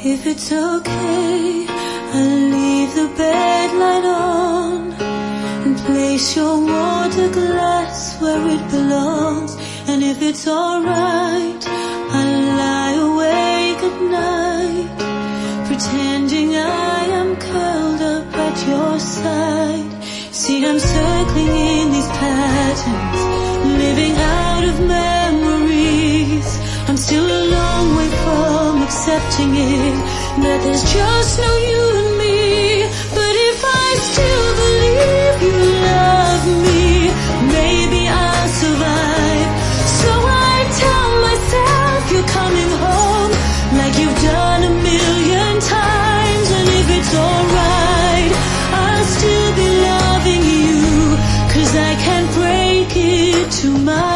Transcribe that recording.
If it's okay, I'll leave the bed light on and place your water glass where it belongs. And if it's alright, I'll lie awake at night, pretending I am curled up at your side. See, I'm circling in these patterns, living out of memories. I'm still a long way from accepting it, that there's just no you and me. But if I still believe you love me, maybe I'll survive. So I tell myself you're coming home, like you've done a million times. And if it's alright, I'll still be loving you, 'cause I can't break it to my